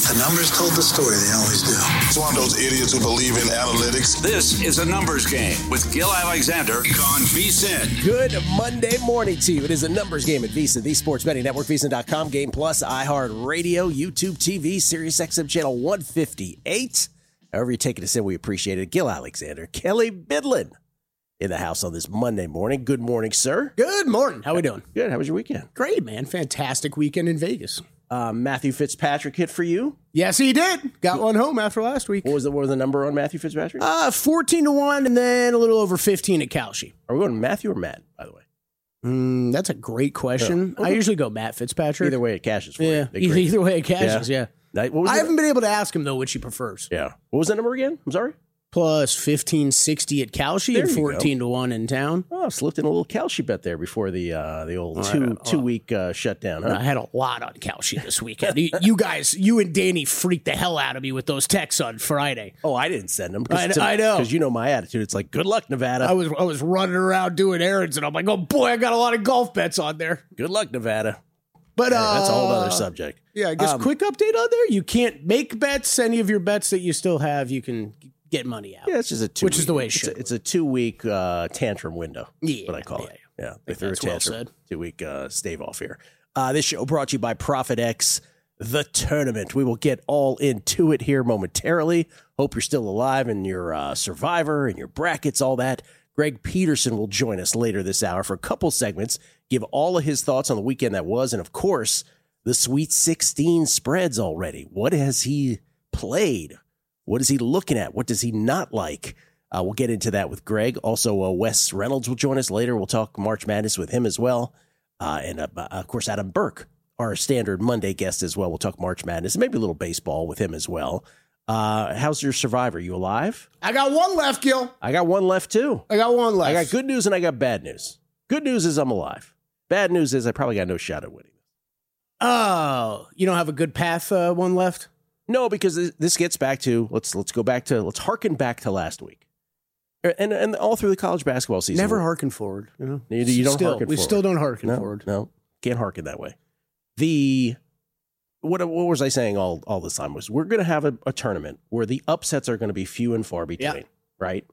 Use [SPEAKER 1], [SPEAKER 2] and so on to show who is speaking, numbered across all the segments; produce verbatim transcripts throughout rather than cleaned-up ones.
[SPEAKER 1] The numbers told the story. They always do.
[SPEAKER 2] It's one of those idiots who believe in analytics.
[SPEAKER 3] This is a numbers game with Gil Alexander on VSiN.
[SPEAKER 4] Good Monday morning to you. It is a numbers game at VSiN, the Sports Betting Network, VSiN dot com, Game Plus, iHeartRadio, YouTube T V, Sirius X M Channel one fifty-eight. However you take us in, we appreciate it. Gil Alexander, Kelly Bidlin in the house on this Monday morning. Good morning, sir.
[SPEAKER 5] Good morning. How we doing?
[SPEAKER 4] Good. How was your weekend?
[SPEAKER 5] Great, man. Fantastic weekend in Vegas.
[SPEAKER 4] Uh, Matthew Fitzpatrick hit for you?
[SPEAKER 5] Yes, he did. Got one home after last week.
[SPEAKER 4] What was the, what was the number on Matthew Fitzpatrick?
[SPEAKER 5] Uh, fourteen to one and then a little over fifteen at Kalshi.
[SPEAKER 4] Are we going Matthew or Matt, by the way?
[SPEAKER 5] Mm, that's a great question.
[SPEAKER 4] Yeah.
[SPEAKER 5] I usually go Matt Fitzpatrick.
[SPEAKER 4] Either way it cashes for
[SPEAKER 5] yeah,
[SPEAKER 4] you.
[SPEAKER 5] either, either way it cashes, yeah.
[SPEAKER 4] yeah. What was
[SPEAKER 5] I
[SPEAKER 4] the,
[SPEAKER 5] haven't been able to ask him, though, which he prefers.
[SPEAKER 4] Yeah. What was that number again? I'm sorry?
[SPEAKER 5] Plus fifteen sixty at Kalshi and fourteen to one in town.
[SPEAKER 4] Oh, slipped in a little Kalshi bet there before the uh, the old two
[SPEAKER 5] right.
[SPEAKER 4] two week uh, shutdown. Huh?
[SPEAKER 5] I had a lot on Kalshi this weekend. you, you guys, you and Danny freaked the hell out of me with those texts on Friday.
[SPEAKER 4] Oh, I didn't send them.
[SPEAKER 5] I, I know.
[SPEAKER 4] Because you know my attitude. It's like, good luck, Nevada.
[SPEAKER 5] I was I was running around doing errands, and I'm like, oh, boy, I got a lot of golf bets on there.
[SPEAKER 4] Good luck, Nevada.
[SPEAKER 5] But
[SPEAKER 4] yeah,
[SPEAKER 5] uh,
[SPEAKER 4] that's a whole other subject.
[SPEAKER 5] Yeah, I guess
[SPEAKER 4] Um,
[SPEAKER 5] quick update on there. You can't make bets. Any of your bets that you still have, you can get money out.
[SPEAKER 4] Yeah, it's just a two
[SPEAKER 5] Which
[SPEAKER 4] week,
[SPEAKER 5] is the way it
[SPEAKER 4] it's
[SPEAKER 5] should.
[SPEAKER 4] A, it's a two week uh, tantrum window.
[SPEAKER 5] Yeah,
[SPEAKER 4] what I call
[SPEAKER 5] yeah,
[SPEAKER 4] it. Yeah, they
[SPEAKER 5] think
[SPEAKER 4] threw a
[SPEAKER 5] that's well
[SPEAKER 4] tantrum.
[SPEAKER 5] said.
[SPEAKER 4] Two week uh, stave off here. Uh, this show brought to you by Profit X, the tournament. We will get all into it here momentarily. Hope you're still alive and your uh, survivor and your brackets, all that. Greg Peterson will join us later this hour for a couple segments, give all of his thoughts on the weekend that was, and of course, the Sweet sixteen spreads already. What has he played? What is he looking at? What does he not like? Uh, we'll get into that with Greg. Also, uh, Wes Reynolds will join us later. We'll talk March Madness with him as well. Uh, and, uh, of course, Adam Burke, our standard Monday guest as well. We'll talk March Madness and maybe a little baseball with him as well. Uh, how's your survivor? You alive?
[SPEAKER 5] I got one left, Gil.
[SPEAKER 4] I got one left, too.
[SPEAKER 5] I got one left.
[SPEAKER 4] I got good news and I got bad news. Good news is I'm alive. Bad news is I probably got no shot at winning.
[SPEAKER 5] Oh, you don't have a good path uh, one left?
[SPEAKER 4] No, because this, this gets back to, let's let's go back to, let's harken back to last week. And and all through the college basketball season.
[SPEAKER 5] Never harken forward. You know,
[SPEAKER 4] you, you don't
[SPEAKER 5] still,
[SPEAKER 4] harken
[SPEAKER 5] we
[SPEAKER 4] forward.
[SPEAKER 5] still don't harken
[SPEAKER 4] no,
[SPEAKER 5] forward.
[SPEAKER 4] No, can't harken that way. The, what what was I saying all, all this time was we're going to have a, a tournament where the upsets are going to be few and far between,
[SPEAKER 5] yep.
[SPEAKER 4] right?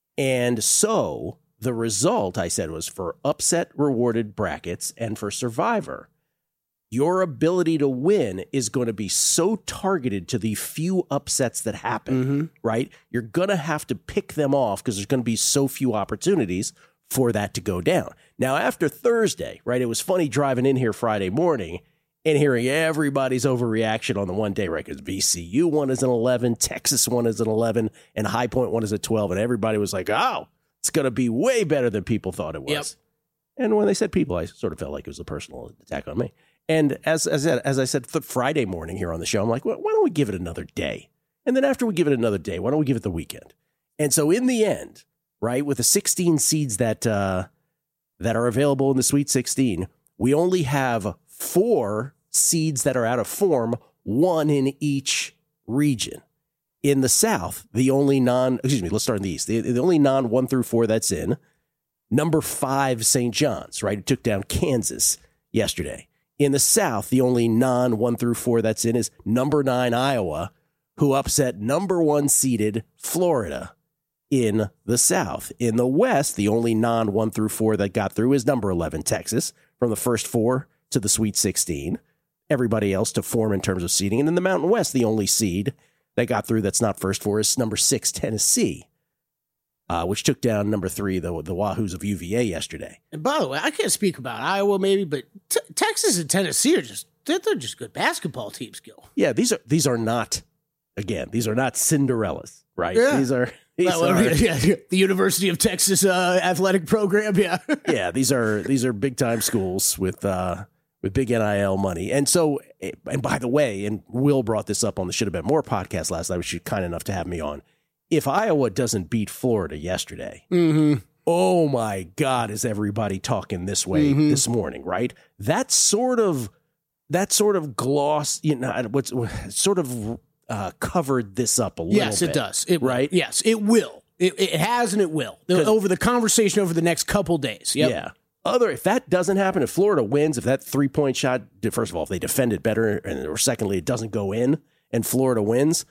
[SPEAKER 4] And so the result, I said, was for upset rewarded brackets and for Survivor, your ability to win is going to be so targeted to the few upsets that happen,
[SPEAKER 5] mm-hmm.
[SPEAKER 4] right? You're going to have to pick them off because there's going to be so few opportunities for that to go down. Now, after Thursday, right, it was funny driving in here Friday morning and hearing everybody's overreaction on the one day, right? Because V C U one is an eleven, Texas one is an eleven, and High Point one is a twelve. And everybody was like, oh, it's going to be way better than people thought it was.
[SPEAKER 5] Yep.
[SPEAKER 4] And when they said people, I sort of felt like it was a personal attack on me. And as, as, as I said th- Friday morning here on the show, I'm like, well, why don't we give it another day? And then after we give it another day, why don't we give it the weekend? And so in the end, right, with the sixteen seeds that uh, that are available in the Sweet sixteen, we only have four seeds that are out of form, one in each region. In the South, the only non, excuse me, let's start in the East. The, the only non one through four that's in, number five, Saint John's, right? It took down Kansas yesterday. In the South, the only non one through four that's in is number nine, Iowa, who upset number one seeded Florida in the South. In the West, the only non one through four that got through is number eleven, Texas, from the first four to the Sweet sixteen. Everybody else to form in terms of seeding. And in the Mountain West, the only seed that got through that's not first four is number six, Tennessee, uh, which took down number three, the, the Wahoos of U V A yesterday.
[SPEAKER 5] And by the way, I can't speak about Iowa maybe, but t- Texas and Tennessee are just, they're, they're just good basketball teams, Gil.
[SPEAKER 4] Yeah, these are these are not, again, these are not Cinderellas, right?
[SPEAKER 5] Yeah.
[SPEAKER 4] These are... These
[SPEAKER 5] well,
[SPEAKER 4] are
[SPEAKER 5] yeah, yeah, the University of Texas uh, athletic program, yeah.
[SPEAKER 4] yeah, these are these are big time schools with uh, with big N I L money. And so, and by the way, and Will brought this up on the Should Have Been More podcast last night, which you're kind enough to have me on. If Iowa doesn't beat Florida yesterday,
[SPEAKER 5] mm-hmm.
[SPEAKER 4] oh my God, is everybody talking this way
[SPEAKER 5] mm-hmm.
[SPEAKER 4] this morning, right? That sort of that sort of gloss, you know, what's sort of uh, covered this up a little
[SPEAKER 5] yes,
[SPEAKER 4] bit.
[SPEAKER 5] Yes, it does. It
[SPEAKER 4] right?
[SPEAKER 5] Will. Yes, it will. It, it has and it will. Over the conversation over the next couple days. Yep.
[SPEAKER 4] Yeah. Other, if that doesn't happen, if Florida wins, if that three-point shot, first of all, if they defend it better, and or secondly, it doesn't go in, and Florida wins,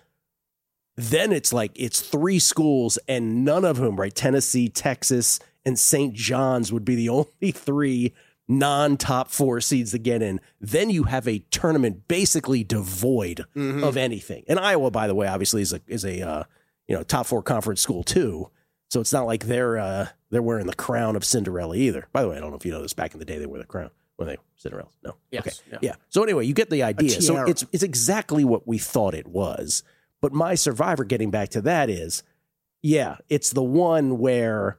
[SPEAKER 4] then it's like it's three schools and none of whom, right? Tennessee, Texas, and Saint John's would be the only three non-top four seeds to get in. Then you have a tournament basically devoid mm-hmm. of anything. And Iowa, by the way, obviously is a is a uh, you know top four conference school too. So it's not like they're uh, they're wearing the crown of Cinderella either. By the way, I don't know if you know this. Back in the day, they wore the crown. Were they Cinderella? No.
[SPEAKER 5] Yes,
[SPEAKER 4] okay.
[SPEAKER 5] Yeah.
[SPEAKER 4] yeah. So anyway, you get the idea. So it's it's exactly what we thought it was. But my Survivor, getting back to that, is yeah, it's the one where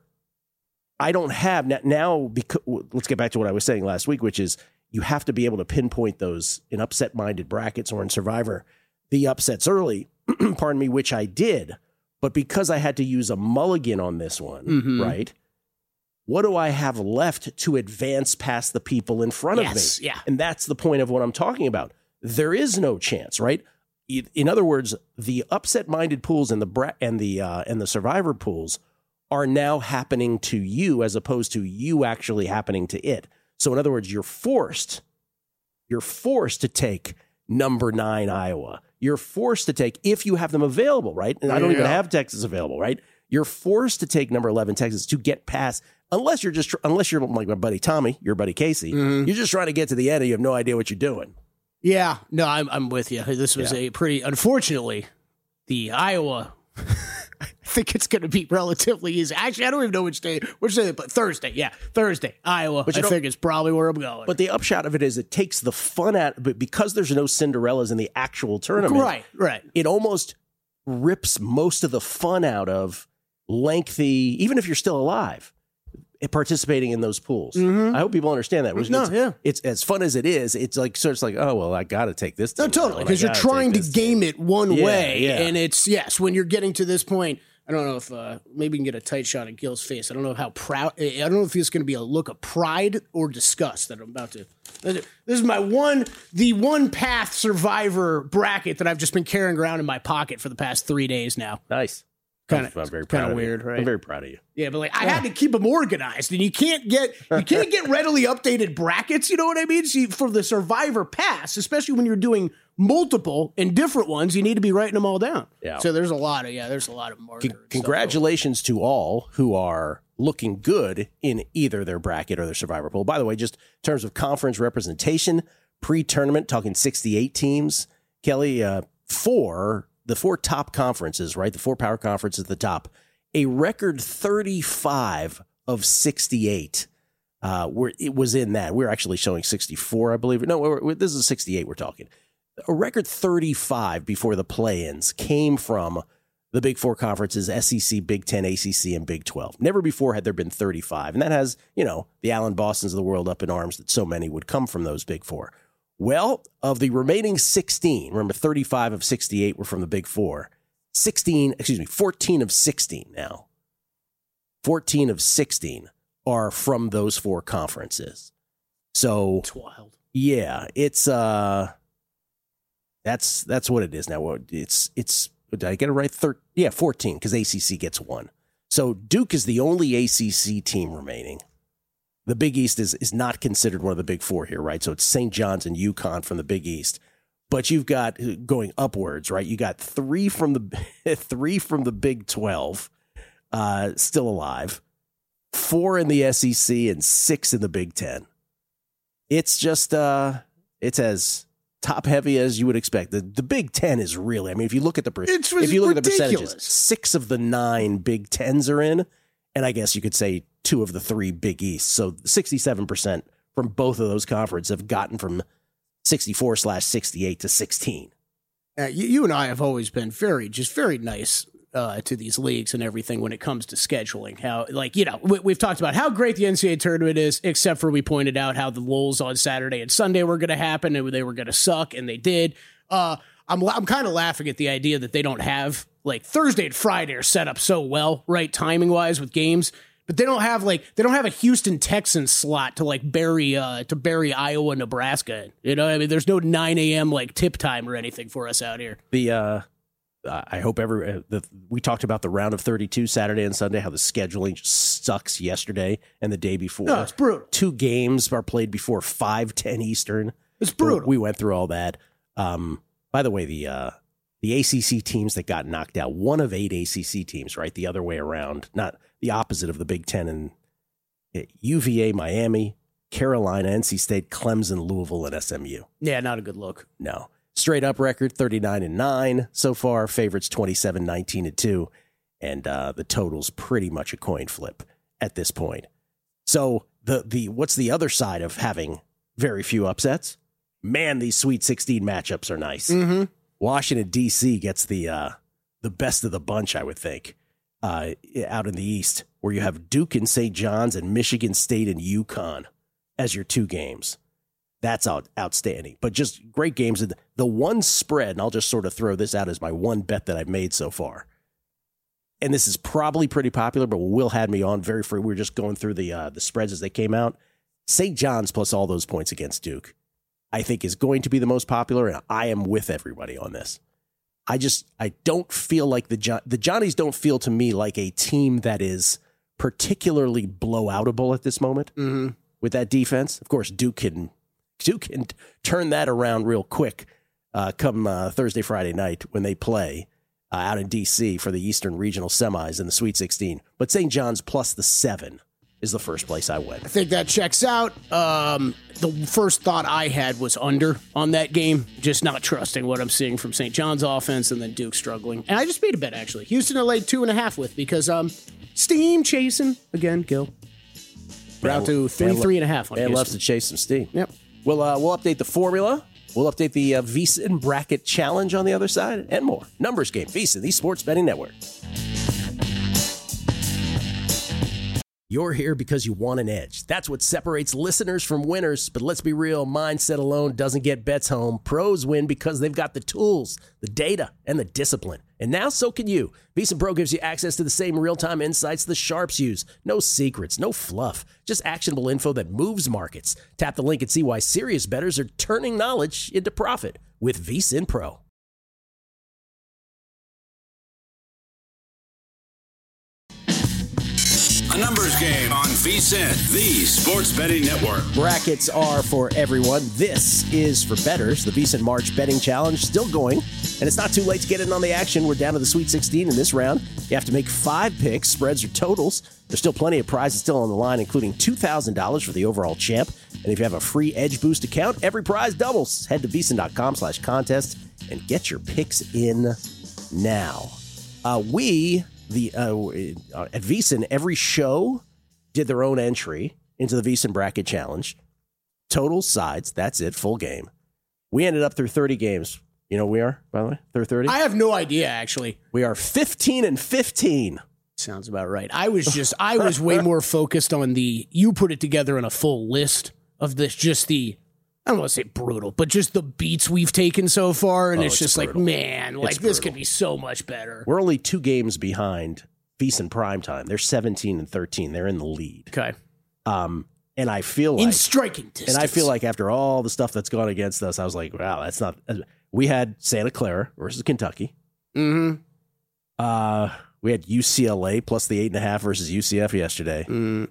[SPEAKER 4] I don't have now, now because let's get back to what I was saying last week, which is you have to be able to pinpoint those in upset-minded brackets or in Survivor, the upsets early, pardon me, which I did. But because I had to use a mulligan on this one, mm-hmm. right, what do I have left to advance past the people in front
[SPEAKER 5] yes,
[SPEAKER 4] of me?
[SPEAKER 5] Yeah.
[SPEAKER 4] And that's the point of what I'm talking about. There is no chance, right? In other words, the upset-minded pools and the bra- and the uh, and the Survivor pools are now happening to you as opposed to you actually happening to it. So in other words, you're forced, you're forced to take number nine Iowa. You're forced to take, if you have them available, right? And I don't yeah. even have Texas available, right? You're forced to take number eleven Texas to get past, unless you're just, unless you're like my buddy Tommy, your buddy Casey, mm-hmm. you're just trying to get to the end and you have no idea what you're doing.
[SPEAKER 5] Yeah, no, I'm I'm with you. This was yeah. a pretty, unfortunately, the Iowa, I think it's going to be relatively easy. Actually, I don't even know which day, which day, but Thursday, yeah, Thursday, Iowa, but I think it's probably where I'm going.
[SPEAKER 4] But the upshot of it is it takes the fun out, but because there's no Cinderellas in the actual tournament,
[SPEAKER 5] right, right.
[SPEAKER 4] it almost rips most of the fun out of lengthy, even if you're still alive, participating in those pools. Mm-hmm. I hope people understand that. It's,
[SPEAKER 5] no, yeah.
[SPEAKER 4] It's as fun as it is. It's like sort of like, oh, well, I got to take this.
[SPEAKER 5] No, totally. Because you're trying to game
[SPEAKER 4] team.
[SPEAKER 5] it one
[SPEAKER 4] yeah,
[SPEAKER 5] way.
[SPEAKER 4] Yeah.
[SPEAKER 5] And it's, yes, when you're getting to this point, I don't know if, uh, maybe you can get a tight shot of Gil's face. I don't know how proud, I don't know if it's going to be a look of pride or disgust that I'm about to. This is my one, the one path Survivor bracket that I've just been carrying around in my pocket for the past three days now.
[SPEAKER 4] Nice.
[SPEAKER 5] Kind of, kind of weird,
[SPEAKER 4] you.
[SPEAKER 5] right?
[SPEAKER 4] I'm very proud of you.
[SPEAKER 5] Yeah, but like I yeah. had to keep them organized, and you can't get you can't get readily updated brackets. You know what I mean? So you, for the Survivor Pass, especially when you're doing multiple and different ones, you need to be writing them all down. Yeah. So there's a lot of yeah, there's a lot of markers.
[SPEAKER 4] C- congratulations to all who are looking good in either their bracket or their Survivor pool. By the way, just in terms of conference representation, pre-tournament, talking sixty-eight teams. Kelly, uh, four. The four top conferences, right? The four power conferences at the top, a record thirty-five of sixty-eight. Uh, where it was in that. We're actually showing sixty-four, I believe. No, we're, we're, this is sixty-eight we're talking. A record thirty-five before the play-ins came from the big four conferences, S E C, Big Ten, A C C, and Big twelve. Never before had there been thirty-five. And that has, you know, the Allen Bostons of the world up in arms that so many would come from those big four. Well, of the remaining sixteen, remember thirty-five of sixty-eight were from the Big Four. sixteen, excuse me, fourteen of sixteen now. fourteen of sixteen are from those four conferences. So
[SPEAKER 5] it's wild.
[SPEAKER 4] Yeah, it's uh that's that's what it is now. It's it's did I get it right? Thir- yeah, fourteen, because A C C gets one. So Duke is the only A C C team remaining. The Big East is, is not considered one of the Big Four here, right? So it's Saint John's and UConn from the Big East. But you've got going upwards, right? You got three from the three from the Big twelve uh, still alive, four in the S E C, and six in the Big Ten. It's just uh, it's as top heavy as you would expect. The the Big Ten is really, I mean, if you look at the
[SPEAKER 5] it's
[SPEAKER 4] if you look
[SPEAKER 5] ridiculous.
[SPEAKER 4] at the percentages, six of the nine Big Tens are in, and I guess you could say two of the three Big East. So sixty-seven percent from both of those conferences have gotten from sixty-four slash sixty-eight to sixteen.
[SPEAKER 5] Uh, you, you and I have always been very, just very nice uh, to these leagues and everything when it comes to scheduling. How, like, you know, we, we've talked about how great the N C double A tournament is, except for we pointed out how the lulls on Saturday and Sunday were going to happen and they were going to suck, and they did. Uh, I'm I'm kind of laughing at the idea that they don't have, like, Thursday and Friday are set up so well, right, timing-wise with games. But they don't have like they don't have a Houston Texans slot to like bury uh, to bury Iowa, Nebraska. You know, I mean, there's no nine a.m. like tip time or anything for us out here.
[SPEAKER 4] The uh, I hope every uh, the, we talked about the round of thirty-two Saturday and Sunday, how the scheduling just sucks yesterday and the day before.
[SPEAKER 5] No, it's brutal.
[SPEAKER 4] Two games are played before five ten Eastern.
[SPEAKER 5] It's brutal.
[SPEAKER 4] We went through all that. Um, by the way, the uh, the A C C teams that got knocked out, one of eight A C C teams, right? The other way around, not the opposite of the Big Ten, and U V A, Miami, Carolina, N C State, Clemson, Louisville, and S M U.
[SPEAKER 5] Yeah, not a good look.
[SPEAKER 4] No. Straight up record, thirty-nine and nine so far. Favorites, twenty-seven, nineteen and two. And uh, the total's pretty much a coin flip at this point. So the the what's the other side of having very few upsets? Man, these Sweet sixteen matchups are nice.
[SPEAKER 5] Mm-hmm.
[SPEAKER 4] Washington, D C gets the uh, the best of the bunch, I would think, uh, out in the East, where you have Duke and Saint John's and Michigan State and UConn as your two games. That's out, outstanding. But just great games. The one spread, and I'll just sort of throw this out as my one bet that I've made so far. And this is probably pretty popular, but Will had me on very free. We were just going through the uh, the spreads as they came out. Saint John's plus all those points against Duke, I think, is going to be the most popular, and I am with everybody on this. I just, I don't feel like the jo- the Johnnies don't feel to me like a team that is particularly blowoutable at this moment
[SPEAKER 5] Mm-hmm.
[SPEAKER 4] with that defense. Of course, Duke can, Duke can turn that around real quick uh, come uh, Thursday, Friday night when they play uh, out in D C for the Eastern Regional Semis in the Sweet sixteen. But Saint John's plus the seven is the first place I went.
[SPEAKER 5] I think that checks out. Um, the first thought I had was under on that game, just not trusting what I'm seeing from Saint John's offense, and then Duke struggling. And I just made a bet, actually. Houston I laid two and a half with because um, steam chasing again, Gil. We're out to three,
[SPEAKER 4] Man,
[SPEAKER 5] three and a half on
[SPEAKER 4] Man
[SPEAKER 5] Houston.
[SPEAKER 4] loves to chase some steam.
[SPEAKER 5] Yep.
[SPEAKER 4] We'll, uh, we'll update the formula. We'll update the uh, VSiN Bracket Challenge on the other side and more. Numbers game, VSiN, the Sports Betting Network. You're here because you want an edge. That's what separates listeners from winners. But let's be real, mindset alone doesn't get bets home. Pros win because they've got the tools, the data, and the discipline. And now so can you. VSiN Pro gives you access to the same real-time insights the sharps use. No secrets, no fluff, just actionable info that moves markets. Tap the link and see why serious bettors are turning knowledge into profit with VSiN Pro.
[SPEAKER 3] A numbers game on VSiN, the Sports Betting Network.
[SPEAKER 4] Brackets are for everyone. This is for bettors. The VSiN March Betting Challenge still going, and it's not too late to get in on the action. We're down to the Sweet sixteen in this round. You have to make five picks, spreads or totals. There's still plenty of prizes still on the line, including two thousand dollars for the overall champ. And if you have a free Edge Boost account, every prize doubles. Head to VSiN.com slash contest and get your picks in now. Uh, we... The uh, at VSiN, every show did their own entry into the VSiN Bracket Challenge. Total sides, that's it, full game. We ended up through thirty games. You know what we are, by the way, through thirty?
[SPEAKER 5] I have no idea, actually.
[SPEAKER 4] We are fifteen and fifteen.
[SPEAKER 5] Sounds about right. I was just, I was way more focused on the, you put it together in a full list of this, just the, I don't want to say brutal, but just the beats we've taken so far. And
[SPEAKER 4] Oh,
[SPEAKER 5] it's,
[SPEAKER 4] it's
[SPEAKER 5] just
[SPEAKER 4] brutal.
[SPEAKER 5] like, man, like
[SPEAKER 4] It's
[SPEAKER 5] this
[SPEAKER 4] brutal.
[SPEAKER 5] could be so much better.
[SPEAKER 4] We're only two games behind VSiN Primetime. They're seventeen and thirteen. They're in the lead.
[SPEAKER 5] Okay.
[SPEAKER 4] Um, and I feel
[SPEAKER 5] In
[SPEAKER 4] like,
[SPEAKER 5] striking distance.
[SPEAKER 4] and I feel like after all the stuff that's gone against us, I was like, wow, that's not, we had Santa Clara versus Kentucky.
[SPEAKER 5] Mm-hmm.
[SPEAKER 4] Uh, we had U C L A plus the eight and a half versus U C F yesterday.
[SPEAKER 5] Mm.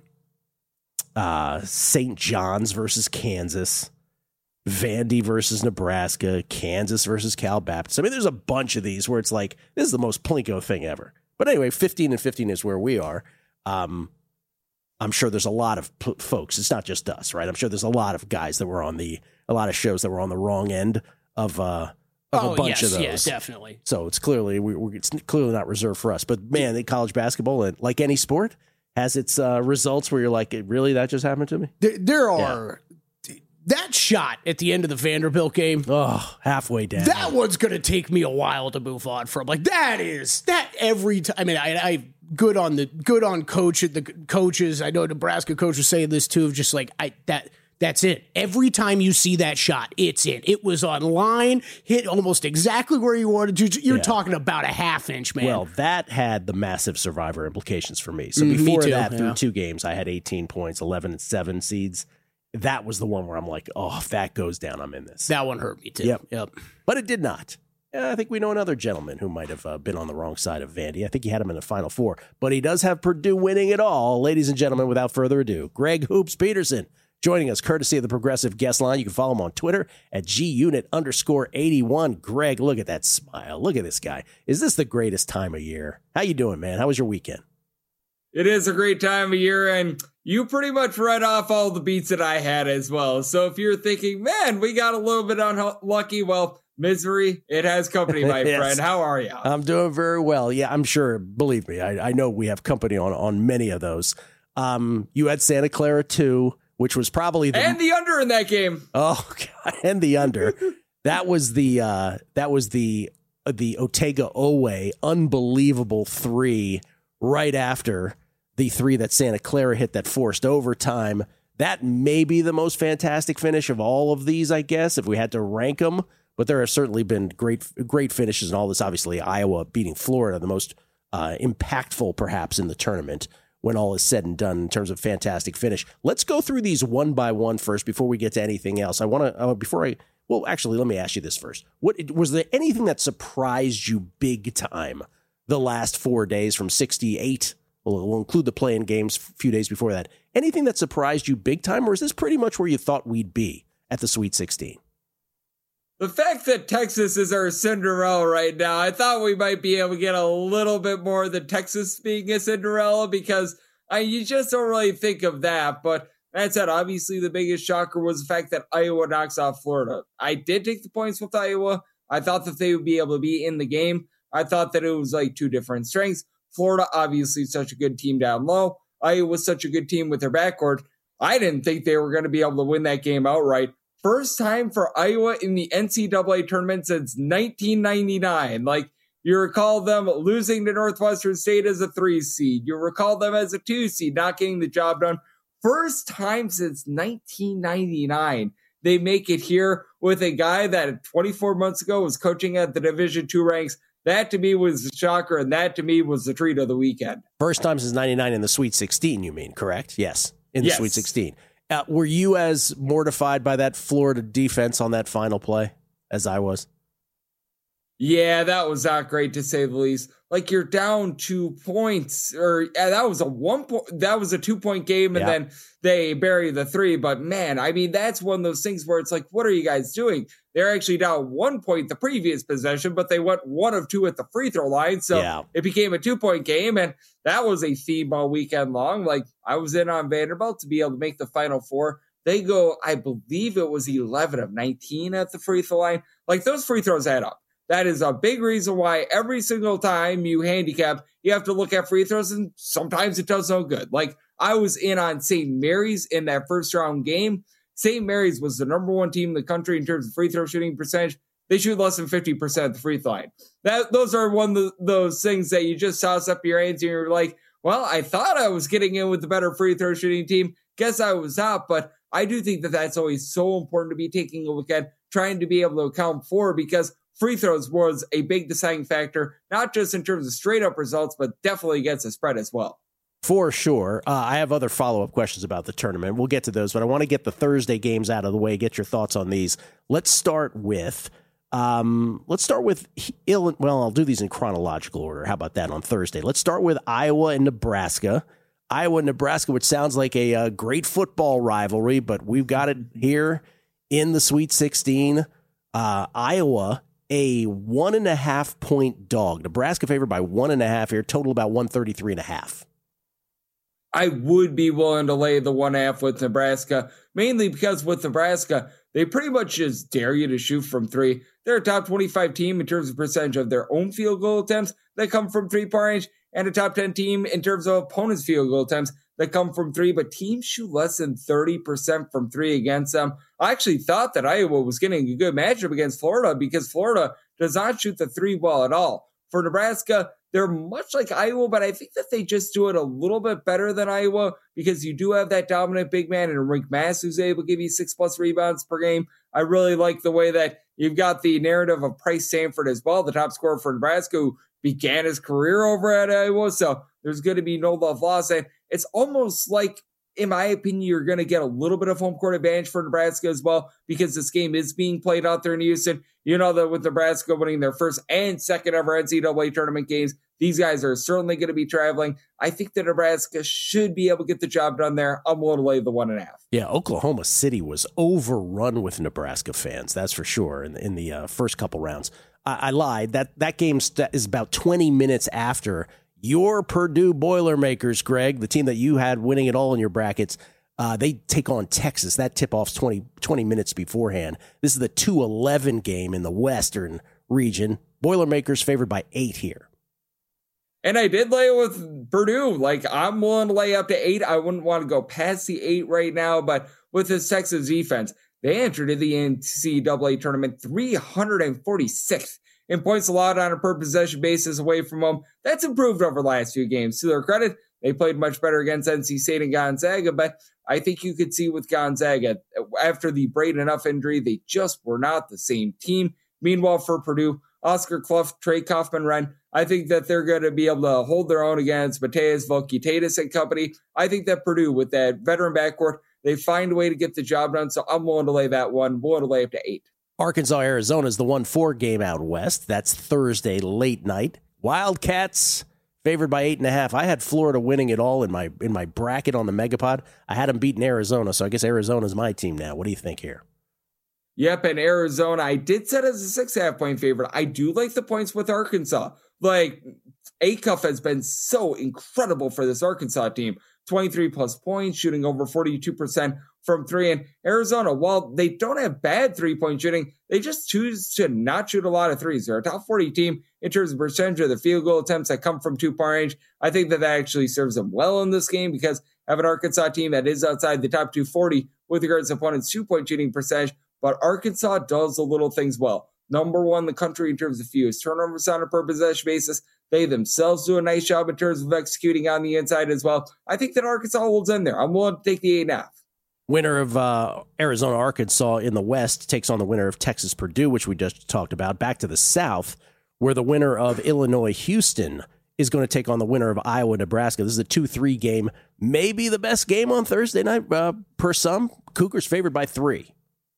[SPEAKER 4] Uh, Saint John's versus Kansas. Vandy versus Nebraska. Kansas versus Cal Baptist. I mean, there's a bunch of these where it's like, this is the most Plinko thing ever. But anyway, fifteen and fifteen is where we are. Um, I'm sure there's a lot of p- folks. It's not just us, right? I'm sure there's a lot of guys that were on the, a lot of shows that were on the wrong end of, uh, of
[SPEAKER 5] Oh,
[SPEAKER 4] a bunch
[SPEAKER 5] yes,
[SPEAKER 4] of those.
[SPEAKER 5] yeah, definitely.
[SPEAKER 4] So it's clearly we, we're, it's clearly not reserved for us. But man, the college basketball, and like any sport, has its uh, results where you're like, really, that just happened to me?
[SPEAKER 5] There, there are, that shot at the end of the Vanderbilt game,
[SPEAKER 4] Oh, halfway down.
[SPEAKER 5] that one's going to take me a while to move on from. Like, that is, that every time, I mean, I, I, good on the, good on coach, the coaches. I know Nebraska coaches saying this too, of just like, I, that, that's it. Every time you see that shot, it's in. It was on line, hit almost exactly where you wanted to. You're
[SPEAKER 4] Yeah.
[SPEAKER 5] talking about a half inch, man.
[SPEAKER 4] Well, that had the massive survivor implications for me. So
[SPEAKER 5] Mm, me
[SPEAKER 4] before
[SPEAKER 5] too,
[SPEAKER 4] that, through
[SPEAKER 5] yeah.
[SPEAKER 4] two games, I had eighteen points, eleven and seven seeds. That was the one where I'm like, oh, if that goes down, I'm in this.
[SPEAKER 5] that one hurt me too.
[SPEAKER 4] Yep.
[SPEAKER 5] Yep.
[SPEAKER 4] But it did not. Uh, I think we know another gentleman who might have uh, been on the wrong side of Vandy. I think he had him in the Final Four. But he does have Purdue winning it all. Ladies and gentlemen, without further ado, Greg Hoops Peterson Joining us courtesy of the Progressive Guest Line. You can follow him on Twitter at G-Unit underscore 81. Greg, look at that smile. Look at this guy. Is this the greatest time of year? How you doing, man? How was your weekend?
[SPEAKER 6] It is a great time of year, and you pretty much read off all the beats that I had as well. So if you're thinking, man, we got a little bit unlucky, well, misery, it has company, my yes. friend. How are you?
[SPEAKER 4] I'm doing very well. Yeah, I'm sure. Believe me, I, I know we have company on, on many of those. Um, you had Santa Clara, too, which was probably the...
[SPEAKER 6] And the under in that game.
[SPEAKER 4] Oh, God, and the under. that was the, uh, that was the, uh, the Otega-Owe unbelievable three right after the three that Santa Clara hit that forced overtime. That may be the most fantastic finish of all of these, I guess, if we had to rank them. But there have certainly been great great finishes in all this. Obviously, Iowa beating Florida, the most uh, impactful perhaps in the tournament when all is said and done in terms of fantastic finish. Let's go through these one by one first before we get to anything else. I want to, uh, before I, well, actually, let me ask you this first. What was there anything that surprised you big time the last four days from sixty-eight? We'll, we'll include the play-in games a few days before that. Anything that surprised you big time, or is this pretty much where you thought we'd be at the Sweet sixteen?
[SPEAKER 6] The fact that Texas is our Cinderella right now, I thought we might be able to get a little bit more than Texas being a Cinderella, because I, you just don't really think of that. But that said, obviously the biggest shocker was the fact that Iowa knocks off Florida. I did take the points with Iowa. I thought that they would be able to be in the game. I thought that it was like two different strengths. Florida, obviously, such a good team down low. Iowa was such a good team with their backcourt. I didn't think they were going to be able to win that game outright. First time for Iowa in the N C double A tournament since nineteen ninety-nine. Like, you recall them losing to Northwestern State as a three seed. You recall them as a two seed, not getting the job done. First time since nineteen ninety-nine. They make it here with a guy that twenty-four months ago was coaching at the Division two ranks. That to me was the shocker, and that to me was the treat of the weekend.
[SPEAKER 4] First time since ninety-nine in the Sweet sixteen, you mean, correct? Yes, in the
[SPEAKER 6] yes.
[SPEAKER 4] Sweet sixteen. Uh, were you as mortified by that Florida defense on that final play as I was?
[SPEAKER 6] Yeah, that was not great to say the least. Like, you're down two points, or yeah, that was a one point, that was a two point game, and yeah. then they bury the three. But man, I mean, that's one of those things where it's like, what are you guys doing? They're actually down one point the previous possession, but they went one of two at the free throw line. So yeah. it became a two point game, and that was a theme all weekend long. Like, I was in on Vanderbilt to be able to make the Final Four. They go, I believe it was eleven of nineteen at the free throw line. Like, those free throws add up. That is a big reason why every single time you handicap, you have to look at free throws, and sometimes it does no good. Like, I was in on Saint Mary's in that first round game. Saint Mary's was the number one team in the country in terms of free throw shooting percentage. They shoot less than fifty percent at the free throw line. That, those are one of the, those things that you just toss up your hands and you're like, well, I thought I was getting in with the better free throw shooting team. Guess I was not, but I do think that that's always so important to be taking a look at, trying to be able to account for, because free throws was a big deciding factor, not just in terms of straight up results, but definitely against the spread as well.
[SPEAKER 4] For sure. Uh, I have other follow-up questions about the tournament. We'll get to those, but I want to get the Thursday games out of the way, get your thoughts on these. Let's start with, um, let's start with, Ill- well, I'll do these in chronological order. How about that on Thursday? Let's start with Iowa and Nebraska. Iowa and Nebraska, which sounds like a, a great football rivalry, but we've got it here in the Sweet sixteen. Uh, Iowa, a one and a half point dog. Nebraska favored by one and a half here, total about one thirty-three and a half.
[SPEAKER 6] I would be willing to lay the one half with Nebraska, mainly because with Nebraska, they pretty much just dare you to shoot from three. They're a top twenty-five team in terms of percentage of their own field goal attempts that come from three-point range, and a top ten team in terms of opponents' field goal attempts that come from three, but teams shoot less than thirty percent from three against them. I actually thought that Iowa was getting a good matchup against Florida, because Florida does not shoot the three well at all. For Nebraska, they're much like Iowa, but I think that they just do it a little bit better than Iowa, because you do have that dominant big man in Rick Mass who's able to give you six plus rebounds per game. I really like the way that you've got the narrative of Price Sanford as well, the top scorer for Nebraska, who began his career over at Iowa. So there's going to be no love lost. And it's almost like, in my opinion, you're going to get a little bit of home court advantage for Nebraska as well, because this game is being played out there in Houston. You know that with Nebraska winning their first and second ever N C double A tournament games, These guys are certainly going to be traveling. I think that Nebraska should be able to get the job done there. I'm willing to lay the one and a half.
[SPEAKER 4] Yeah, Oklahoma City was overrun with Nebraska fans, that's for sure, in, in the uh, first couple rounds. I, I lied. That, that game st- is about twenty minutes after your Purdue Boilermakers, Greg, the team that you had winning it all in your brackets. Uh, they take on Texas. That tip-off's twenty, twenty minutes beforehand. This is the two eleven game in the Western region. Boilermakers favored by eight here.
[SPEAKER 6] And I did lay it with Purdue. Like, I'm willing to lay up to eight. I wouldn't want to go past the eight right now, but with this Texas defense, they entered the N C double A tournament three hundred forty-sixth in points allowed on a per possession basis away from home. That's improved over the last few games. To their credit, they played much better against N C State and Gonzaga, but I think you could see with Gonzaga, after the Braden Huff injury, they just were not the same team. Meanwhile, for Purdue, Oscar Clough, Trey Kaufman-Renn, I think that they're going to be able to hold their own against Mateus Volkitatis and company. I think that Purdue, with that veteran backcourt, they find a way to get the job done, so I'm willing to lay that one. I'm willing to lay up to eight.
[SPEAKER 4] Arkansas, Arizona is the one four game out west. That's Thursday late night. Wildcats favored by eight and a half. I had Florida winning it all in my in my bracket on the Megapod. I had them beating Arizona, so I guess Arizona's my team now. What do you think here?
[SPEAKER 6] Yep, and Arizona, I did set as a six and a half point favorite. I do like the points with Arkansas. Like, Acuff has been so incredible for this Arkansas team. twenty-three plus points, shooting over forty-two percent from three. And Arizona, while they don't have bad three-point shooting, they just choose to not shoot a lot of threes. They're a top forty team in terms of percentage of the field goal attempts that come from two-point range. I think that that actually serves them well in this game because I have an Arkansas team that is outside the top two forty with regards to opponents' two-point shooting percentage. But Arkansas does the little things well. Number one in the country in terms of fewest turnovers on a per possession basis. They themselves do a nice job in terms of executing on the inside as well. I think that Arkansas holds in there. I'm willing to take the eight and a half.
[SPEAKER 4] Winner of uh, Arizona, Arkansas in the West takes on the winner of Texas, Purdue, which we just talked about. Back to the South, where the winner of Illinois, Houston is going to take on the winner of Iowa, Nebraska. This is a two three game, maybe the best game on Thursday night uh, per some. Cougars favored by three.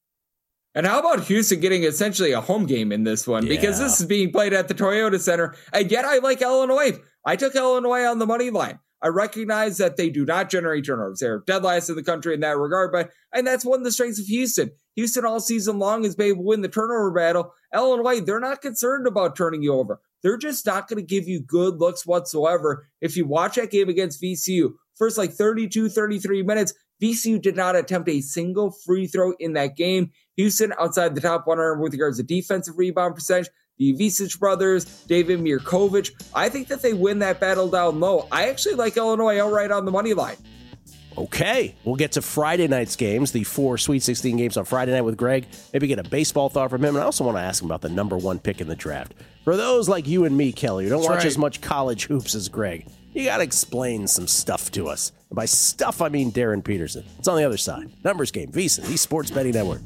[SPEAKER 6] And how about Houston getting essentially a home game in this one?
[SPEAKER 4] Yeah.
[SPEAKER 6] Because this is being played at the Toyota Center. And yet I like Illinois. I took Illinois on the money line. I recognize that they do not generate turnovers. They're dead last in the country in that regard. But and that's one of the strengths of Houston. Houston all season long has been able to win the turnover battle. Illinois, they're not concerned about turning you over. They're just not going to give you good looks whatsoever. If you watch that game against V C U, first like thirty-two, thirty-three minutes, V C U did not attempt a single free throw in that game. Houston outside the top one hundred with regards to defensive rebound percentage. The Ivisic brothers, David Mirkovic. I think that they win that battle down low. I actually like Illinois outright on the money line.
[SPEAKER 4] Okay, we'll get to Friday night's games, the four Sweet sixteen games on Friday night with Greg. Maybe get a baseball thought from him. And I also want to ask him about the number one pick in the draft. For those like you and me, Kelly, who don't
[SPEAKER 5] That's
[SPEAKER 4] watch
[SPEAKER 5] right.
[SPEAKER 4] as much college hoops as Greg, you got to explain some stuff to us. And by stuff, I mean Darren Peterson. It's on the other side. Numbers Game, VSiN, the Sports Betting Network.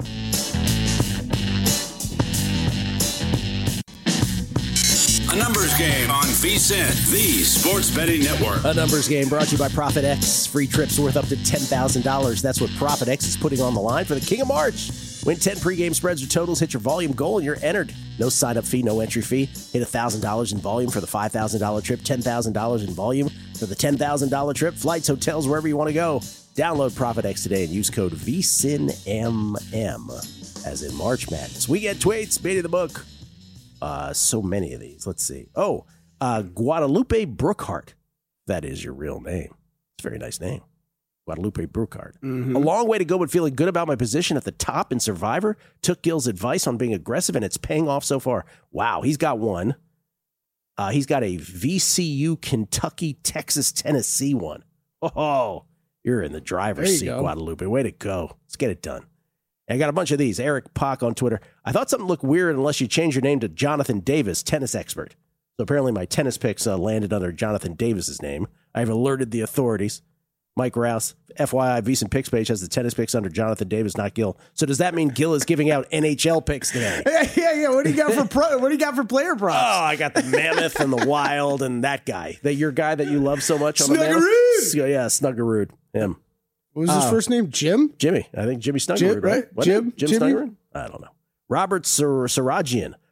[SPEAKER 3] A numbers game on VSiN, the Sports Betting Network.
[SPEAKER 4] A numbers game brought to you by Profit X. Free trips worth up to ten thousand dollars. That's what Profit X is putting on the line for the King of March. Win ten pregame spreads or totals, hit your volume goal, and you're entered. No sign-up fee, no entry fee. Hit one thousand dollars in volume for the five thousand dollars trip, ten thousand dollars in volume for the ten thousand dollars trip, flights, hotels, wherever you want to go. Download Profit X today and use code V S I N M M, as in March Madness. We get tweets, made of the book. Uh, so many of these. Let's see. Oh, uh, Guadalupe Brookhart. That is your real name. It's a very nice name. Guadalupe Brookhart. Mm-hmm. A long way to go, but feeling good about my position at the top in Survivor. Took Gil's advice on being aggressive, and it's paying off so far. Wow, he's got one. Uh, he's got a V C U, Kentucky, Texas, Tennessee one. Oh, you're in the driver's
[SPEAKER 5] you
[SPEAKER 4] seat,
[SPEAKER 5] go.
[SPEAKER 4] Guadalupe. Way to go. Let's get it done. I got a bunch of these. Eric Pock on Twitter. I thought something looked weird unless you change your name to Jonathan Davis, tennis expert. So apparently my tennis picks uh, landed under Jonathan Davis's name. I've alerted the authorities. Mike Rouse, F Y I, VSiN Picks page has the tennis picks under Jonathan Davis, not Gil. So does that mean Gil is giving out N H L picks today?
[SPEAKER 5] Yeah, yeah, yeah. What do you got for pro? What do you got for player props?
[SPEAKER 4] Oh, I got the Mammoth and the Wild and that guy. That your guy that you love so much on the
[SPEAKER 5] Snuggerud!
[SPEAKER 4] Mammoth? Yeah, Snuggerud. Him.
[SPEAKER 5] What was his
[SPEAKER 4] Oh.
[SPEAKER 5] first name? Jim?
[SPEAKER 4] Jimmy. I think Jimmy Snuggerud,
[SPEAKER 5] Jim,
[SPEAKER 4] right?
[SPEAKER 5] right?
[SPEAKER 4] Wasn't
[SPEAKER 5] Jim-
[SPEAKER 4] it? Jim
[SPEAKER 5] Jimmy?
[SPEAKER 4] Snuggerud? I don't know. Robert Sar- Sarajian.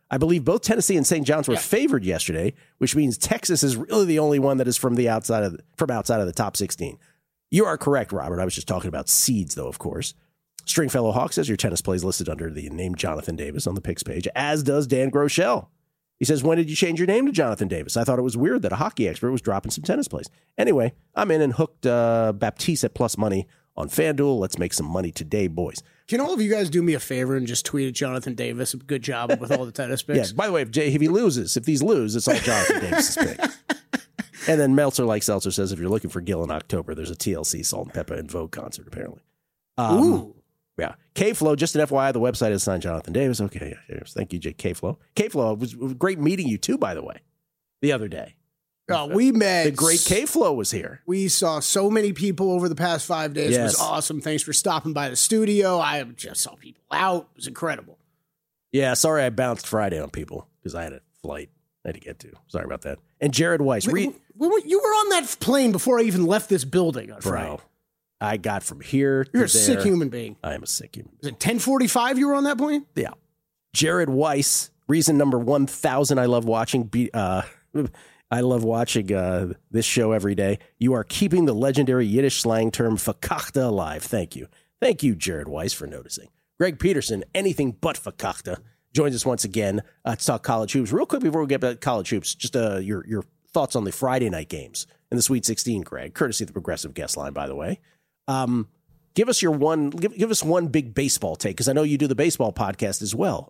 [SPEAKER 4] I believe both Tennessee and Saint John's were
[SPEAKER 5] Yeah.
[SPEAKER 4] favored yesterday, which means Texas is really the only one that is from the outside of the, from outside of the top sixteen. You are correct, Robert. I was just talking about seeds, though, of course. Stringfellow Hawk says your tennis plays listed under the name Jonathan Davis on the picks page, as does Dan Groeschel. He says, when did you change your name to Jonathan Davis? I thought it was weird that a hockey expert was dropping some tennis plays. Anyway, I'm in and hooked uh, Baptiste at plus money on FanDuel. Let's make some money today, boys.
[SPEAKER 5] Can all of you guys do me a favor and just tweet at Jonathan Davis? Good job with all the tennis picks.
[SPEAKER 4] Yeah, by the way, if, Jay, if he loses, if these lose, it's all Jonathan Davis's pick. And then Meltzer Like Seltzer says, if you're looking for Gil in October, there's a T L C Salt and Pepper and Vogue concert, apparently. Um,
[SPEAKER 5] Ooh.
[SPEAKER 4] Yeah. K-Flow, just an F Y I, the website is signed Jonathan Davis. Okay. Yes. Thank you, J. K-Flow. K-Flow, it was, it was great meeting you too, by the way, the other day.
[SPEAKER 5] Oh, we met.
[SPEAKER 4] The great K-Flow was here.
[SPEAKER 5] We saw so many people over the past five days.
[SPEAKER 4] Yes.
[SPEAKER 5] It was awesome. Thanks for stopping by the studio. I just saw people out. It was incredible.
[SPEAKER 4] Yeah. Sorry I bounced Friday on people because I had a flight I had to get to. Sorry about that. And Jared Weiss. Re-
[SPEAKER 5] Wait, wait, wait, you were on that plane before I even left this building on Friday.
[SPEAKER 4] Bro, I got from here to
[SPEAKER 5] You're a
[SPEAKER 4] there.
[SPEAKER 5] sick human being.
[SPEAKER 4] I am a sick human.
[SPEAKER 5] Was it ten forty-five you were on that plane?
[SPEAKER 4] Yeah. Jared Weiss, reason number one thousand I love watching. Be, uh, I love watching uh, this show every day. You are keeping the legendary Yiddish slang term fakachta alive. Thank you. Thank you, Jared Weiss, for noticing. Greg Peterson, anything but fakachta, joins us once again uh, to talk college hoops. Real quick before we get back to college hoops, just uh, your, your thoughts on the Friday night games in the Sweet sixteen, Greg, courtesy of the Progressive Guest Line, by the way. Um, give us your one, give, give us one big baseball take, because I know you do the baseball podcast as well.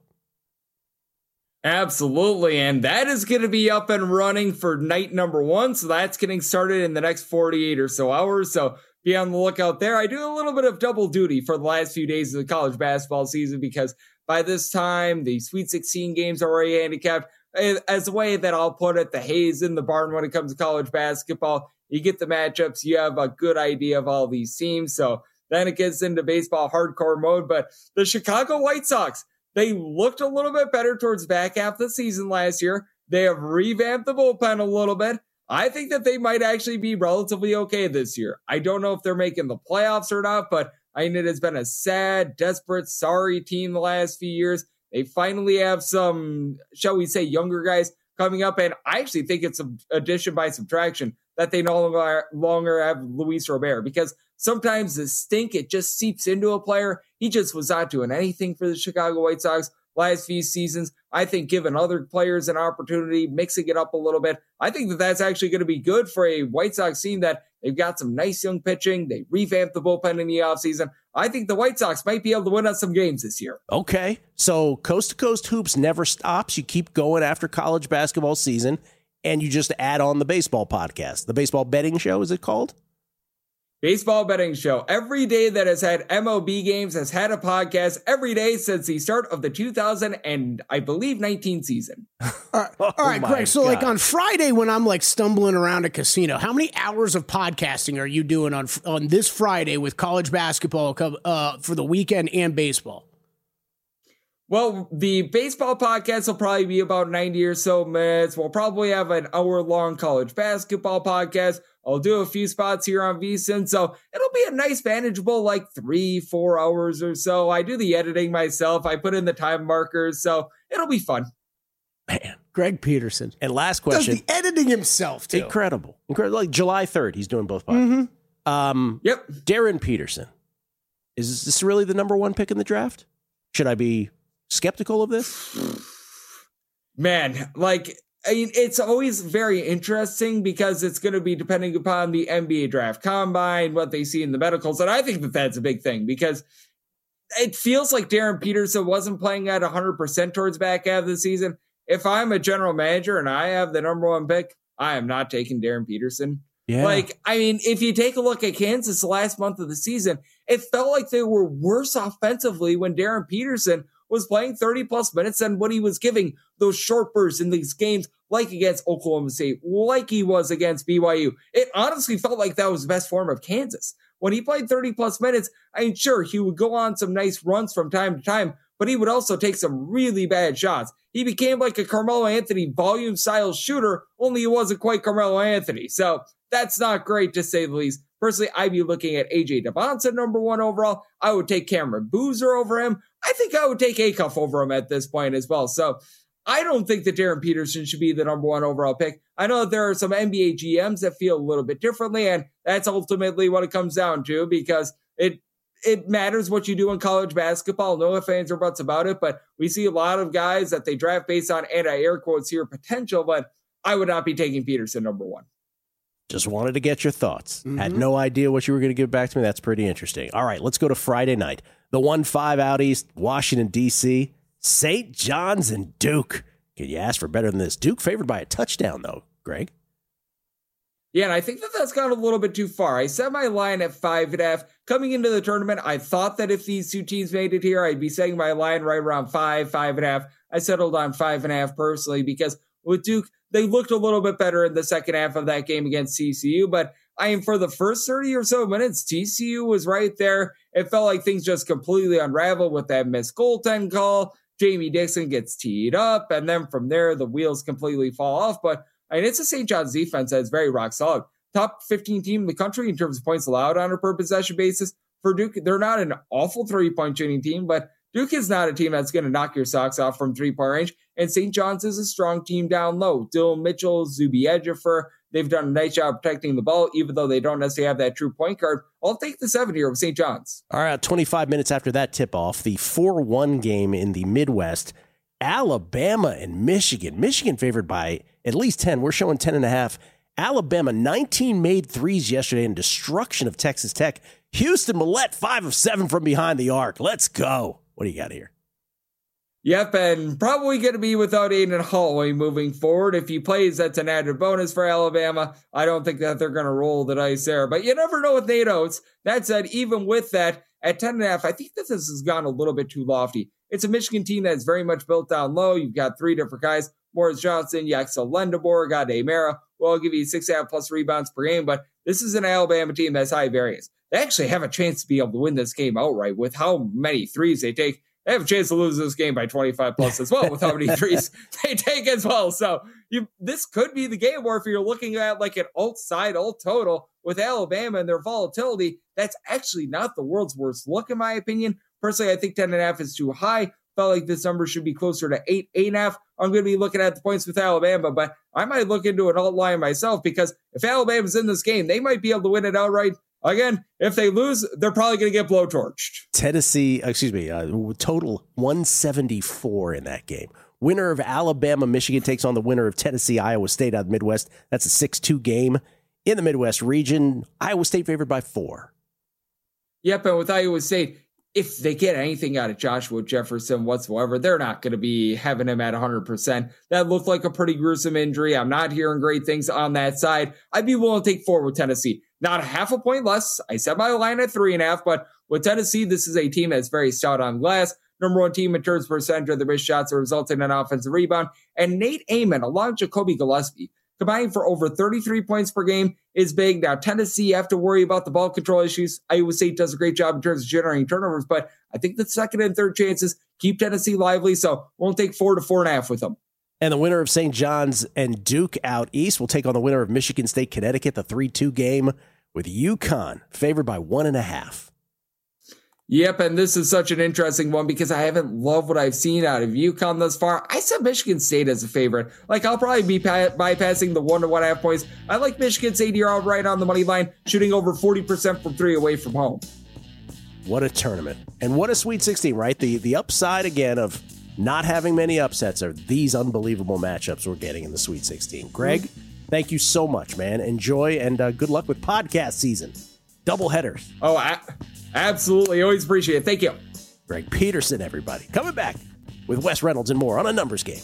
[SPEAKER 6] Absolutely, and that is going to be up and running for night number one, so that's getting started in the next forty-eight or so hours, so be on the lookout there. I do a little bit of double duty for the last few days of the college basketball season, because by this time, the Sweet sixteen games are already handicapped. As a way that I'll put it, the hay's in the barn when it comes to college basketball. You get the matchups, you have a good idea of all these teams, so then it gets into baseball hardcore mode, but the Chicago White Sox, they looked a little bit better towards the back half of the season last year. They have revamped the bullpen a little bit. I think that they might actually be relatively okay this year. I don't know if they're making the playoffs or not, but I mean, it has been a sad, desperate, sorry team the last few years. They finally have some, shall we say, younger guys coming up, and I actually think it's an addition by subtraction that they no longer, longer have Luis Robert, because sometimes the stink, it just seeps into a player. He just was not doing anything for the Chicago White Sox last few seasons. I think giving other players an opportunity, mixing it up a little bit, I think that that's actually going to be good for a White Sox team that they've got some nice young pitching. They revamped the bullpen in the offseason. I think the White Sox might be able to win out some games this year.
[SPEAKER 4] Okay. So Coast to Coast Hoops never stops. You keep going after college basketball season, and you just add on the baseball podcast. The baseball betting show, is it called?
[SPEAKER 6] Baseball betting show. Every day that has had M L B games has had a podcast every day since the start of the two thousand and I believe nineteen season.
[SPEAKER 5] All right, all right
[SPEAKER 4] Oh
[SPEAKER 5] Greg. So
[SPEAKER 4] God.
[SPEAKER 5] like on Friday when I'm like stumbling around a casino, how many hours of podcasting are you doing on on this Friday with college basketball uh, for the weekend and baseball?
[SPEAKER 6] Well, the baseball podcast will probably be about ninety or so minutes. We'll probably have an hour long college basketball podcast. I'll do a few spots here on VSiN, so it'll be a nice, manageable, like three, four hours or so. I do the editing myself. I put in the time markers, so it'll be fun.
[SPEAKER 4] Man.
[SPEAKER 5] Greg Peterson.
[SPEAKER 4] And last
[SPEAKER 5] Does
[SPEAKER 4] question.
[SPEAKER 5] the editing himself, too.
[SPEAKER 4] Incredible. Incredible. Like July third, he's doing both podcasts.
[SPEAKER 5] Mm-hmm.
[SPEAKER 4] Um,
[SPEAKER 6] Yep.
[SPEAKER 4] Darren Peterson. Is this really the number one pick in the draft? Should I be skeptical of this?
[SPEAKER 6] Man, like, I mean, it's always very interesting because it's going to be depending upon the N B A draft combine, what they see in the medicals. And I think that that's a big thing because it feels like Darren Peterson wasn't playing at one hundred percent towards back half of the season. If I'm a general manager and I have the number one pick, I am not taking Darren Peterson.
[SPEAKER 4] Yeah.
[SPEAKER 6] Like, I mean, if you take a look at Kansas the last month of the season, it felt like they were worse offensively when Darren Peterson was playing thirty plus minutes than what he was giving those short bursts in these games, like against Oklahoma State, like he was against B Y U. It honestly felt like that was the best form of Kansas. When he played thirty plus minutes, I mean, sure, he would go on some nice runs from time to time, but he would also take some really bad shots. He became like a Carmelo Anthony volume style shooter, only he wasn't quite Carmelo Anthony. So that's not great to say the least. Personally, I'd be looking at A J Devonson number one overall. I would take Cameron Boozer over him. I think I would take Acuff over him at this point as well. So I don't think that Darren Peterson should be the number one overall pick. I know that there are some N B A G Ms that feel a little bit differently, and that's ultimately what it comes down to, because it it matters what you do in college basketball. No ifs or buts about it, but we see a lot of guys that they draft based on anti-air quotes here potential, but I would not be taking Peterson number one.
[SPEAKER 4] Just wanted to get your thoughts.
[SPEAKER 5] Mm-hmm.
[SPEAKER 4] Had no idea what you were going to give back to me. That's pretty interesting. All right, let's go to Friday night. The one five out east, Washington, D C, Saint John's and Duke. Can you ask for better than this? Duke favored by a touchdown, though, Greg.
[SPEAKER 6] Yeah, and I think that that's gone a little bit too far. I set my line at five and a half. Coming into the tournament, I thought that if these two teams made it here, I'd be setting my line right around five, five and a half. I settled on five and a half personally, because with Duke, they looked a little bit better in the second half of that game against T C U, but I mean, for the first thirty or so minutes, T C U was right there. It felt like things just completely unraveled with that missed goaltend call. Jamie Dixon gets teed up, and then from there, the wheels completely fall off. But I mean, it's a Saint John's defense that's very rock solid. Top fifteen team in the country in terms of points allowed on a per possession basis. For Duke, they're not an awful three-point shooting team, but Duke is not a team that's going to knock your socks off from three-point range. And Saint John's is a strong team down low. Dylan Mitchell, Zuby Ejiofor, they've done a nice job protecting the ball, even though they don't necessarily have that true point guard. I'll take the seven here with Saint John's.
[SPEAKER 4] All right, twenty-five minutes after that tip-off, the four one game in the Midwest, Alabama and Michigan. Michigan favored by at least ten. We're showing ten and a half. Alabama, nineteen made threes yesterday in destruction of Texas Tech. Houston Millette, five of seven from behind the arc. Let's go. What do you got here?
[SPEAKER 6] Yep, and probably going to be without Aiden Holloway moving forward. If he plays, that's an added bonus for Alabama. I don't think that they're going to roll the dice there, but you never know with Nate Oates. That said, even with that, at ten and a half, I think that this has gone a little bit too lofty. It's a Michigan team that's very much built down low. You've got three different guys: Morris Johnson, Yaxel Lendabor, Gade Mara. Well, I'll give you six and a half plus rebounds per game, but this is an Alabama team that's high variance. They actually have a chance to be able to win this game outright with how many threes they take. They have a chance to lose this game by twenty-five plus as well with how many threes they take as well. So you, this could be the game where if you're looking at like an alt side, alt total with Alabama and their volatility, that's actually not the world's worst look, in my opinion. Personally, I think ten and a half is too high. Felt like this number should be closer to eight, eight and a half. I'm going to be looking at the points with Alabama, but I might look into an alt line myself, because if Alabama's in this game, they might be able to win it outright. Again, if they lose, they're probably going to get blowtorched.
[SPEAKER 4] Tennessee, excuse me, uh, total one seventy-four in that game. Winner of Alabama, Michigan takes on the winner of Tennessee, Iowa State out of the Midwest. That's a six two game in the Midwest region. Iowa State favored by four.
[SPEAKER 6] Yep, and with Iowa State, if they get anything out of Joshua Jefferson whatsoever, they're not going to be having him at one hundred percent. That looked like a pretty gruesome injury. I'm not hearing great things on that side. I'd be willing to take four with Tennessee. Not a half a point less. I set my line at three and a half, but with Tennessee, this is a team that's very stout on glass. Number one team in terms of percentage of the missed shots that result in an offensive rebound. And Nate Amon, along Jacoby Gillespie, combining for over thirty-three points per game is big. Now, Tennessee, you have to worry about the ball control issues. Iowa State does a great job in terms of generating turnovers, but I think the second and third chances keep Tennessee lively, so we'll take four to four and a half with them.
[SPEAKER 4] And the winner of Saint John's and Duke out east will take on the winner of Michigan State, Connecticut, the three two game with UConn favored by one and a half.
[SPEAKER 6] Yep, and this is such an interesting one because I haven't loved what I've seen out of UConn thus far. I said Michigan State as a favorite. Like, I'll probably be pa- bypassing the one to one and a half points. I like Michigan State here outright on the money line, shooting over forty percent from three away from home.
[SPEAKER 4] What a tournament. And what a Sweet sixteen, right? The, the upside, again, of not having many upsets are these unbelievable matchups we're getting in the Sweet sixteen. Greg, mm-hmm. Thank you so much, man. Enjoy, and uh, good luck with podcast season. Double headers.
[SPEAKER 6] Oh, I- absolutely. Always appreciate it. Thank you.
[SPEAKER 4] Greg Peterson, everybody. Coming back with Wes Reynolds and more on A Numbers Game.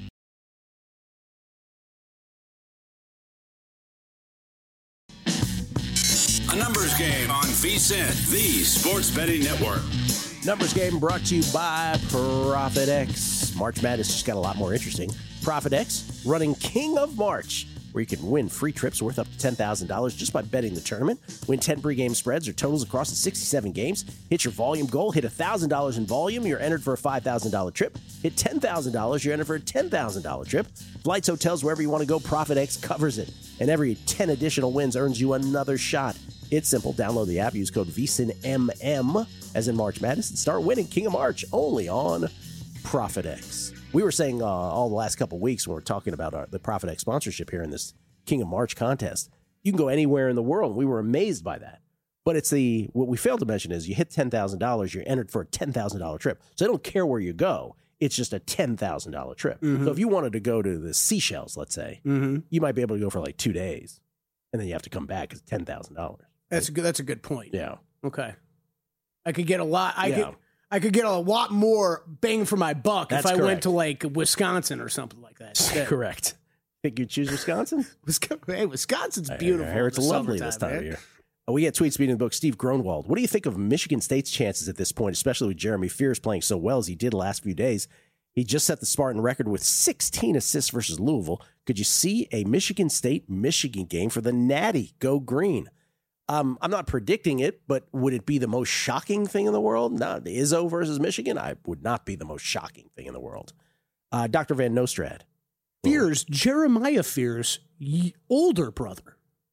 [SPEAKER 3] A Numbers Game on VSiN, the Sports Betting Network.
[SPEAKER 4] Numbers Game brought to you by ProfitX. March Madness just got a lot more interesting. ProfitX running King of March, where you can win free trips worth up to ten thousand dollars just by betting the tournament. Win ten pregame spreads or totals across the sixty-seven games. Hit your volume goal. Hit one thousand dollars in volume. You're entered for a five thousand dollars trip. Hit ten thousand dollars. You're entered for a ten thousand dollars trip. Flights, hotels, wherever you want to go, ProfitX covers it. And every ten additional wins earns you another shot. It's simple. Download the app. Use code VSiNMM as in March Madness and start winning King of March only on ProfitX. We were saying uh, all the last couple of weeks when we we're talking about our, the Profit X sponsorship here in this King of March contest, you can go anywhere in the world. We were amazed by that. But it's the what we failed to mention is you hit ten thousand dollars, you're entered for a ten thousand dollars trip. So they don't care where you go. It's just a ten thousand dollars trip. Mm-hmm. So if you wanted to go to the Seychelles, let's say, mm-hmm. you might be able to go for like two days. And then you have to come back because ten thousand dollars.
[SPEAKER 5] That's a good, that's a good point.
[SPEAKER 4] Yeah.
[SPEAKER 5] Okay. I could get a lot. I
[SPEAKER 4] yeah.
[SPEAKER 5] could I could get a lot more bang for my buck
[SPEAKER 4] That's
[SPEAKER 5] if I
[SPEAKER 4] correct.
[SPEAKER 5] went to like Wisconsin or something like that.
[SPEAKER 4] Correct. Think you'd choose Wisconsin?
[SPEAKER 5] Hey, Wisconsin's beautiful.
[SPEAKER 4] I hear it's lovely this time man. of year. Oh, we get tweets speaking of the book. Steve Gronwald. What do you think of Michigan State's chances at this point, especially with Jeremy Fears playing so well as he did the last few days? He just set the Spartan record with sixteen assists versus Louisville. Could you see a Michigan State-Michigan game for the Natty? Go green. Um, I'm not predicting it, but would it be the most shocking thing in the world? No, Izzo versus Michigan, I would not be the most shocking thing in the world. Uh, Doctor Van Nostrad.
[SPEAKER 5] Fears, Jeremiah Fears' older brother.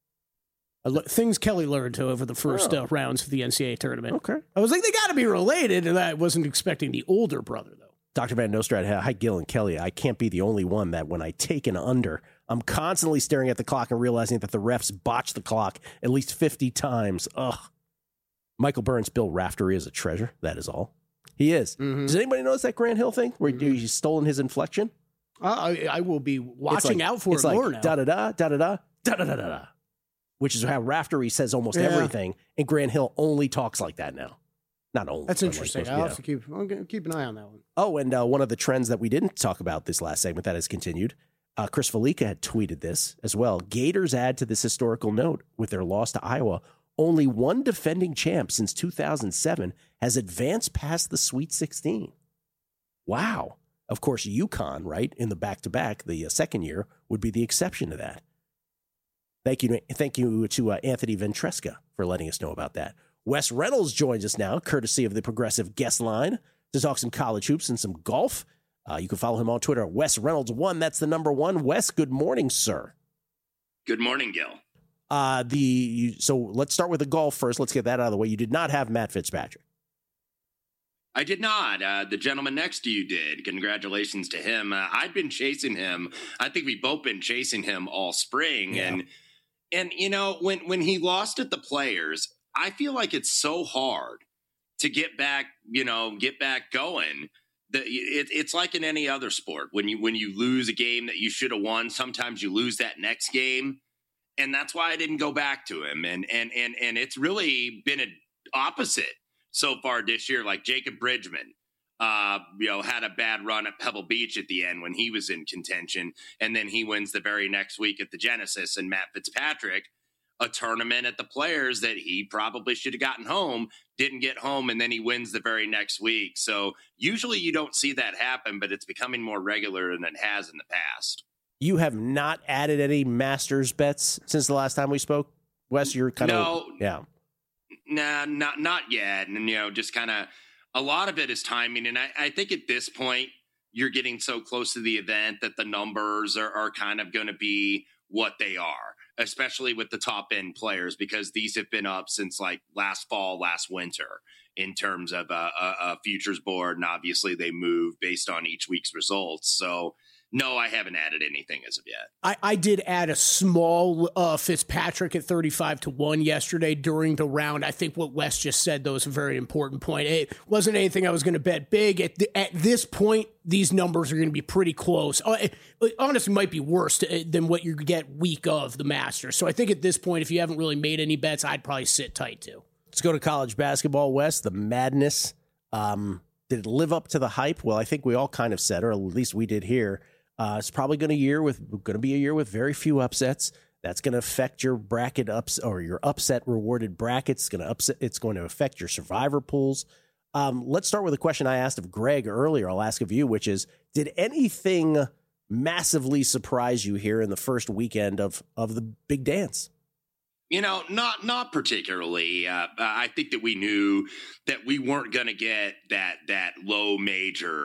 [SPEAKER 5] Uh, things Kelly learned to over the first oh. uh, rounds of the N C double A tournament.
[SPEAKER 4] Okay.
[SPEAKER 5] I was like, they got to be related, and I wasn't expecting the older brother, though.
[SPEAKER 4] Doctor Van Nostrad, hi, Gil and Kelly. I can't be the only one that when I take an under, I'm constantly staring at the clock and realizing that the refs botched the clock at least fifty times. Ugh. Michael Burns, Bill Raftery is a treasure. That is all. He is. Mm-hmm. Does anybody notice that Grant Hill thing where mm-hmm. he's stolen his inflection?
[SPEAKER 5] Uh, I, I will be watching
[SPEAKER 4] like,
[SPEAKER 5] out for
[SPEAKER 4] it's
[SPEAKER 5] it
[SPEAKER 4] like
[SPEAKER 5] more now.
[SPEAKER 4] Da-da-da, da-da-da, da-da-da-da-da, which is how Raftery says almost
[SPEAKER 5] yeah.
[SPEAKER 4] everything, and Grant Hill only talks like that now. Not only.
[SPEAKER 5] That's interesting.
[SPEAKER 4] Like,
[SPEAKER 5] I'll
[SPEAKER 4] yeah.
[SPEAKER 5] have to keep, I'll keep an eye on that one.
[SPEAKER 4] Oh, and uh, one of the trends that we didn't talk about this last segment that has continued, uh, Chris Felica had tweeted this as well. Gators add to this historical note with their loss to Iowa. Only one defending champ since two thousand seven has advanced past the Sweet sixteen. Wow. Of course, UConn, right, in the back-to-back, the uh, second year, would be the exception to that. Thank you, thank you to uh, Anthony Ventresca for letting us know about that. Wes Reynolds joins us now, courtesy of the Progressive Guest Line, to talk some college hoops and some golf. Uh, you can follow him on Twitter at Wes Reynolds one. That's the number one. Wes, good morning, sir.
[SPEAKER 7] Good morning, Gil.
[SPEAKER 4] Uh, the you, so let's start with the golf first. Let's get that out of the way. You did not have Matt Fitzpatrick.
[SPEAKER 7] I did not. Uh, the gentleman next to you did. Congratulations to him. Uh, I'd been chasing him. I think we've both been chasing him all spring. Yeah. And, and you know, when, when he lost at the Players, I feel like it's so hard to get back, you know, get back going. The, it, it's like in any other sport. When you when you lose a game that you should have won, sometimes you lose that next game. And that's why I didn't go back to him. And and and and it's really been an opposite so far this year. Like Jacob Bridgman, uh, you know, had a bad run at Pebble Beach at the end when he was in contention. And then he wins the very next week at the Genesis. And Matt Fitzpatrick, a tournament at the Players that he probably should have gotten home, didn't get home, and then he wins the very next week. So usually you don't see that happen, but it's becoming more regular than it has in the past.
[SPEAKER 4] You have not added any Masters bets since the last time we spoke, Wes. You're kind
[SPEAKER 7] no,
[SPEAKER 4] of yeah,
[SPEAKER 7] nah, not not yet, and you know, just kind of a lot of it is timing, and I, I think at this point you're getting so close to the event that the numbers are, are kind of going to be what they are, especially with the top end players, because these have been up since like last fall, last winter in terms of a, a, a futures board, and obviously they move based on each week's results. So. No, I haven't added anything as of yet.
[SPEAKER 5] I, I did add a small uh, Fitzpatrick at thirty-five to one yesterday during the round. I think what Wes just said, though, is a very important point. It wasn't anything I was going to bet big. At, the, at this point, these numbers are going to be pretty close. Uh, it, it honestly might be worse to, than what you get week of the Masters. So I think at this point, if you haven't really made any bets, I'd probably sit tight, too. Let's
[SPEAKER 4] go to college basketball, Wes. The madness. Um, did it live up to the hype? Well, I think we all kind of said, or at least we did here. Uh, it's probably going to year with going to be a year with very few upsets. That's going to affect your bracket ups or your upset rewarded brackets. It's going to upset. It's going to affect your survivor pools. Um, let's start with a question I asked of Greg earlier. I'll ask of you, which is: did anything massively surprise you here in the first weekend of of the big dance?
[SPEAKER 7] You know, not not particularly. Uh, I think that we knew that we weren't going to get that that low major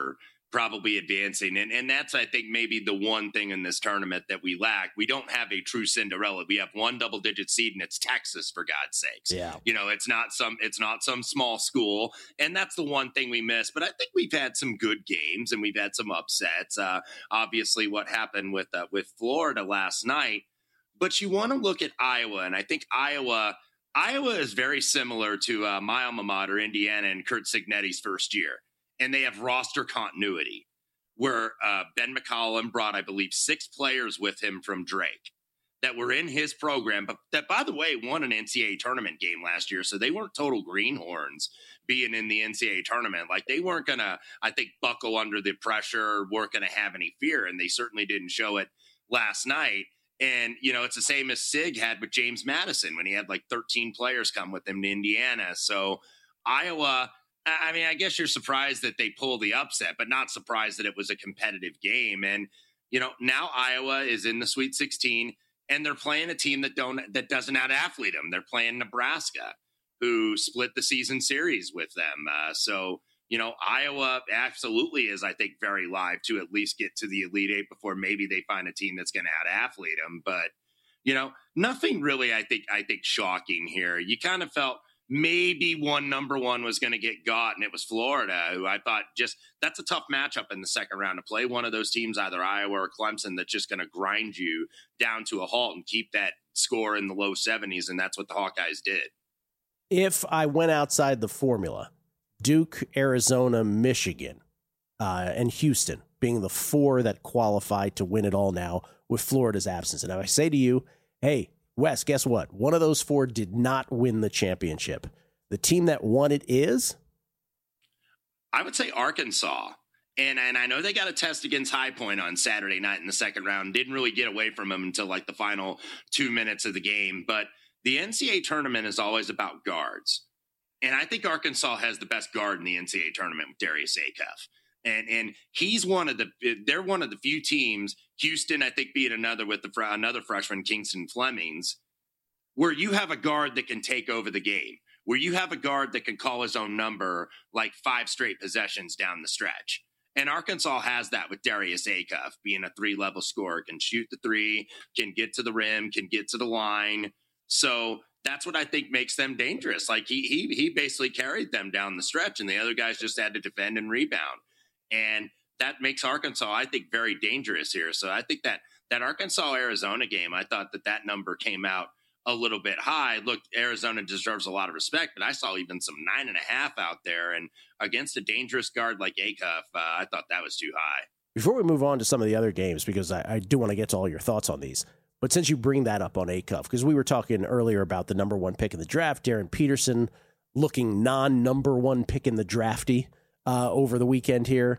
[SPEAKER 7] probably advancing. And and that's, I think, maybe the one thing in this tournament that we lack. We don't have a true Cinderella. We have one double digit seed, and it's Texas, for God's sakes.
[SPEAKER 4] Yeah.
[SPEAKER 7] You know, it's not some it's not some small school. And that's the one thing we miss. But I think we've had some good games and we've had some upsets. Uh, obviously what happened with uh, with Florida last night. But you want to look at Iowa, and I think Iowa Iowa is very similar to uh, my alma mater, Indiana, and Curt Cignetti's first year. And they have roster continuity where uh, Ben McCollum brought, I believe, six players with him from Drake that were in his program, but that, by the way, won an N C double A tournament game last year. So they weren't total greenhorns being in the N C double A tournament. Like, they weren't going to, I think, buckle under the pressure, weren't going to have any fear. And they certainly didn't show it last night. And, you know, it's the same as Sig had with James Madison when he had like thirteen players come with him to Indiana. So Iowa, I mean, I guess you're surprised that they pulled the upset, but not surprised that it was a competitive game. And, you know, now Iowa is in the Sweet sixteen, and they're playing a team that don't that doesn't out-athlete them. They're playing Nebraska, who split the season series with them. Uh, so, you know, Iowa absolutely is, I think, very live to at least get to the Elite Eight before maybe they find a team that's going to out-athlete them. But, you know, nothing really, I think, I think shocking here. You kind of felt maybe one number one was going to get got, and it was Florida, who I thought just that's a tough matchup in the second round to play one of those teams, either Iowa or Clemson, that's just going to grind you down to a halt and keep that score in the low seventies, and that's what the Hawkeyes did.
[SPEAKER 4] If I went outside the formula, Duke, Arizona, Michigan, uh, and Houston being the four that qualified to win it all now with Florida's absence, and if I say to you, hey, Wes, guess what? One of those four did not win the championship. The team that won it is?
[SPEAKER 7] I would say Arkansas. And and I know they got a test against High Point on Saturday night in the second round. Didn't really get away from them until like the final two minutes of the game. But the N C double A tournament is always about guards. And I think Arkansas has the best guard in the N C double A tournament with Darius Acuff. And and he's one of the they're one of the few teams, Houston, I think, being another with the another freshman, Kingston Flemings, where you have a guard that can take over the game, where you have a guard that can call his own number like five straight possessions down the stretch. And Arkansas has that with Darius Acuff being a three-level scorer, can shoot the three, can get to the rim, can get to the line. So that's what I think makes them dangerous. Like he he he basically carried them down the stretch, and the other guys just had to defend and rebound. And that makes Arkansas, I think, very dangerous here. So I think that that Arkansas-Arizona game, I thought that that number came out a little bit high. Look, Arizona deserves a lot of respect, but I saw even some nine and a half out there. And against a dangerous guard like Acuff, uh, I thought that was too high.
[SPEAKER 4] Before we move on to some of the other games, because I, I do want to get to all your thoughts on these, but since you bring that up on Acuff, because we were talking earlier about the number one pick in the draft, Darren Peterson looking non-number one pick in the drafty uh, over the weekend here.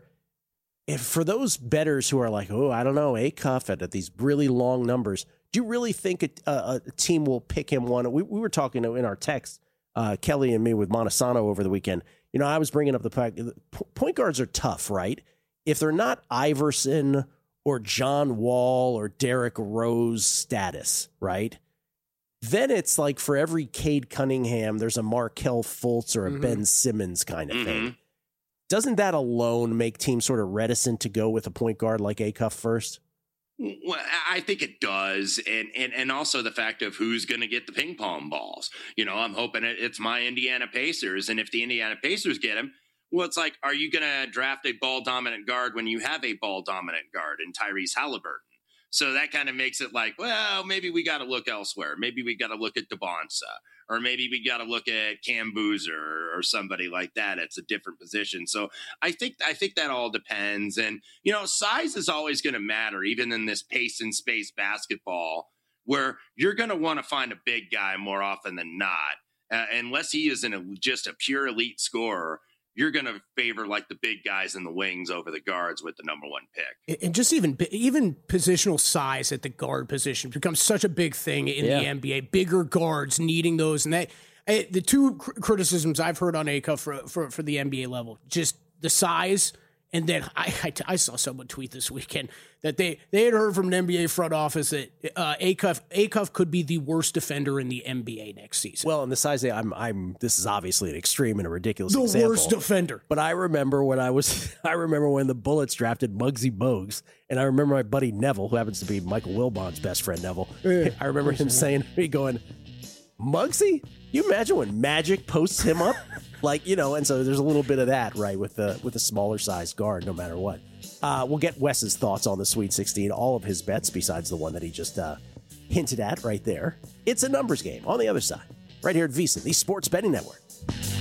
[SPEAKER 4] If for those bettors who are like, oh, I don't know, Acuff at, at these really long numbers, do you really think a, a, a team will pick him one? We, we were talking in our text, uh, Kelly and me with Montesano over the weekend. You know, I was bringing up the fact point guards are tough, right? If they're not Iverson or John Wall or Derrick Rose status, right? Then it's like for every Cade Cunningham, there's a Markelle Fultz or a mm-hmm. Ben Simmons kind of mm-hmm. thing. Doesn't that alone make teams sort of reticent to go with a point guard like Acuff first?
[SPEAKER 7] Well, I think it does. And, and, and also the fact of who's going to get the ping pong balls. You know, I'm hoping it, it's my Indiana Pacers. And if the Indiana Pacers get him, well, it's like, are you going to draft a ball dominant guard when you have a ball dominant guard in Tyrese Halliburton? So that kind of makes it like, well, maybe we got to look elsewhere. Maybe we got to look at Devonsa, or maybe we got to look at Cam Boozer or somebody like that. It's a different position. So I think I think that all depends. And, you know, size is always going to matter, even in this pace and space basketball, where you're going to want to find a big guy more often than not, uh, unless he is in a, just a pure elite scorer. You're going to favor like the big guys in the wings over the guards with the number one pick.
[SPEAKER 5] And just even even positional size at the guard position becomes such a big thing in yeah. the N B A. Bigger guards needing those. And that the two criticisms I've heard on Acuff for, for, for the N B A level, just the size And then I, I, I saw someone tweet this weekend that they, they had heard from an N B A front office that uh, Acuff, Acuff could be the worst defender in the N B A next season.
[SPEAKER 4] Well, and the size, I'm, I'm. This is obviously an extreme and a ridiculous
[SPEAKER 5] the
[SPEAKER 4] example.
[SPEAKER 5] worst defender.
[SPEAKER 4] But I remember when I was, I remember when the Bullets drafted Muggsy Bogues, and I remember my buddy Neville, who happens to be Michael Wilbon's best friend, Neville. Yeah, I remember him saying, me going, Muggsy? You imagine when Magic posts him up? Like, you know, and so there's a little bit of that, right, with the with a smaller sized guard, no matter what. Uh, we'll get Wes's thoughts on the Sweet sixteen, all of his bets besides the one that he just uh, hinted at right there. It's a numbers game on the other side, right here at VSiN, the Sports Betting Network.